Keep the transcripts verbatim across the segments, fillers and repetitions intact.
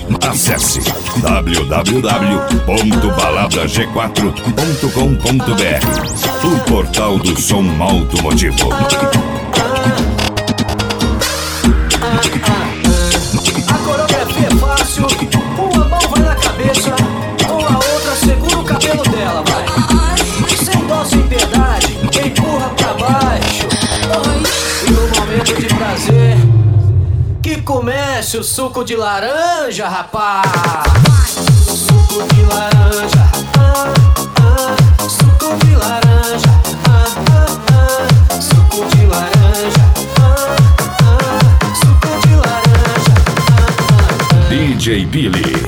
Acesse w w w ponto balada g quatro ponto com ponto b r, o portal do som automotivo. A coreografia é fácil, uma mão vai na cabeça, com a outra segura o cabelo dela, vai. Sem dó, sem piedade, empurra pra baixo. E no momento de prazer, que comece o suco de laranja, rapaz. Suco de laranja, ah, ah, suco de laranja, ah, ah, ah, suco de laranja, ah, ah, suco de laranja, ah, ah, ah. D J Billy.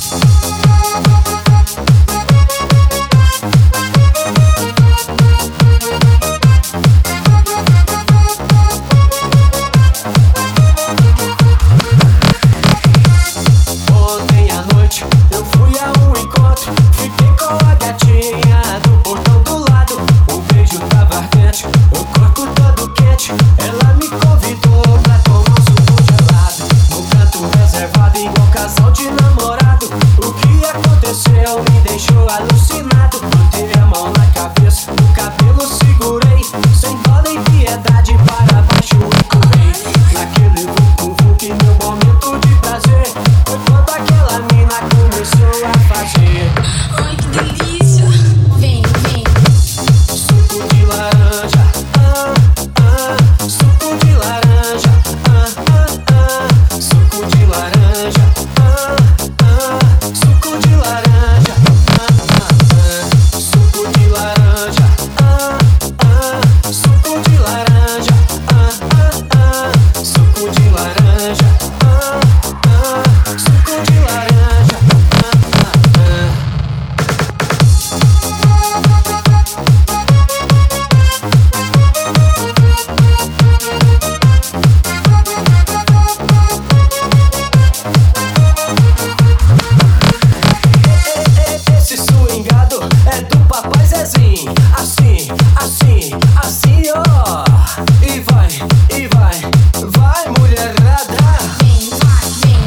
Ontem à noite eu fui a um encontro, fiquei com a gatinha do portão do lado. O beijo tava ardente, o corpo todo quente. Ela me convidou pra tomar um suco gelado, no canto reservado igual casal de namorado. O que aconteceu me deixou alucinado. Botei a mão na cabeça, o cabelo segurei, sem dó nem piedade, para baixo empurrei. Naquele vucu-vucu, meu momento de prazer foi quando aquela mina começou a fazer. Ai, que delícia! Vem, vem. Suco de laranja, ah, ah, suco de laranja, ah, ah, ah, suco de laranja, ah, ah, suco de laranja, ah, ah, ah, suco de laranja, ah, ah, suco de laranja, ah, ah, ah, suco de laranja, ah, ah, suco de laranja, ah, ah, ah. Esse swingado é do papai Zezinho. Assim, assim, assim, ó. E vai, e vai, vai, mulherada. Vem, vai, vem.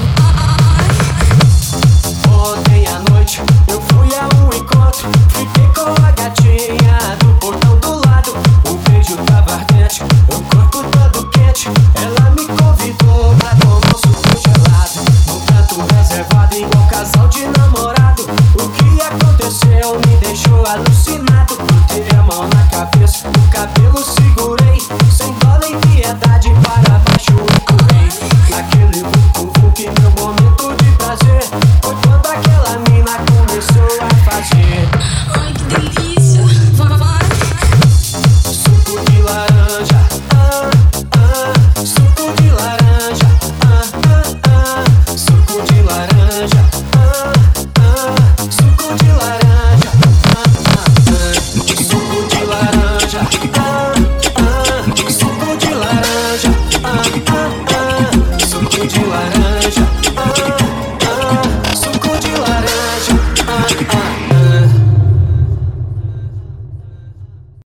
Ontem à noite eu fui a um encontro, fiquei com a gatinha do portão do lado. O beijo tava ardente, o corpo todo quente. Ela me convidou pra tomar um suco gelado, no canto reservado igual casal de namorado. O que aconteceu me deixou alucinado. Botei a mão na cabeça, o cabelo segurei, sem dó nem piedade, para baixo empurrei. Naquele vucu-vucu, meu momento de prazer foi quando aquela mina começou a fazer. Ai, que delícia! Vai, vai. Suco de laranja, ah, ah, suco de laranja, ah, ah, ah, suco de laranja, ah, ah, suco de laranja, ah, ah, ah, suco de laranja, ah, ah, suco de laranja, ah, ah, ah, suco de laranja.